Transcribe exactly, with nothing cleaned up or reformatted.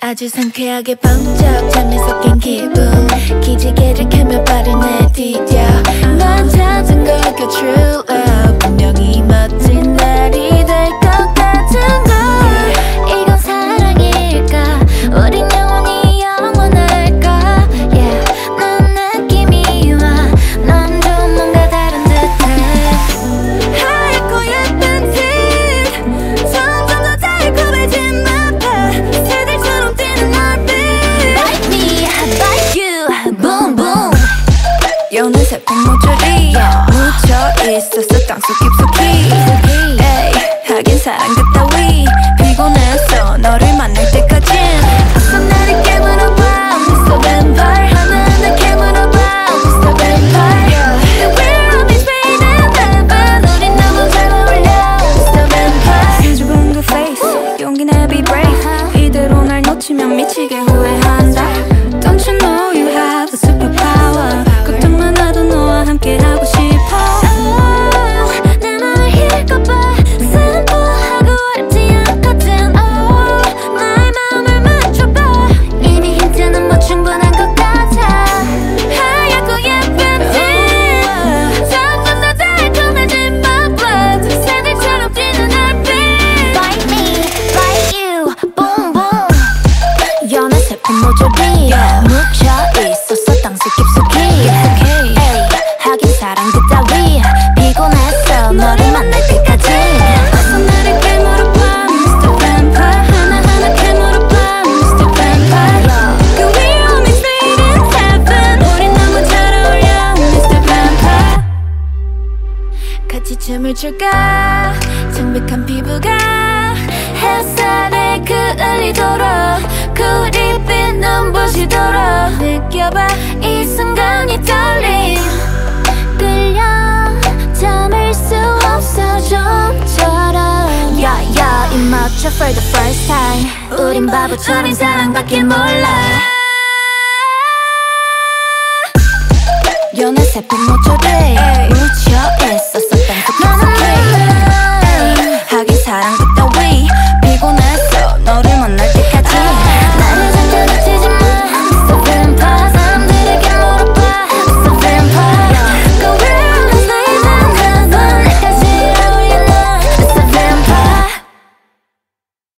아주 상쾌하게 번쩍 잠에 섞인 기분 기지개를 켜며 발을 내디뎌 넌 찾은 걸까 true love 분명히 멋진 날이 될 것 같은 걸 이건 사랑일까 우린 영원히 영원할까 yeah 난 느낌이 와 넌 좀 뭔가 다른 듯해 하얗고 예쁜 티 점점 더 달콤해진 맛봐 새들처럼 뛰는 얼빛 Bite me, bite you, boom boom 여는 새콤 모조리 묻혀 있었어 땅속 깊숙이 에이 하긴 사랑 그따위 피곤했어 너를 만날 때까진 어서 나를 깨물어봐 Mister Vampire 하나하나 깨물어봐 Mister Vampire We're always fading baby 우린 너무 잘 어울려 Mister Vampire 수줍은 그 face 용기 내 be brave 이대로 날 놓치면 미치게 후회한다 Don't you know you have a superpower 걱정만 하도 너와 함께 하고 싶어 oh, 내 맘을 잃을까봐 슬퍼하고 알지 않거든 oh, 나의 마음을 맞춰봐 이미 힌트는 뭐 충분한 것 같아 하얗고 예쁜 티 점점 더 달콤해진 my blood 새들처럼 뛰는 얼빛 Bite me, bite you, boom boom 연한 새콤 모조리 묻혀 있었어 땅속 깊숙이 에이 하긴 사랑 그따위 피곤했어 너를 만날 때까지 어서 나를 깨물어봐 Mister Vampire 하나하나 깨물어봐 Mister Vampire We're always fading heaven 우린 너무 잘 어울려 Mister Vampire 같이 춤을 출까 창백한 피부가 햇살에 그을리도록 구릿빛 눈부시도록 느껴봐 이 순간이 떨림 끌려 참을 수 없어 좀처럼 야야 입 맞춰 for the first time 우린 바보처럼 사랑밖에 몰라 연한 새콤 모조리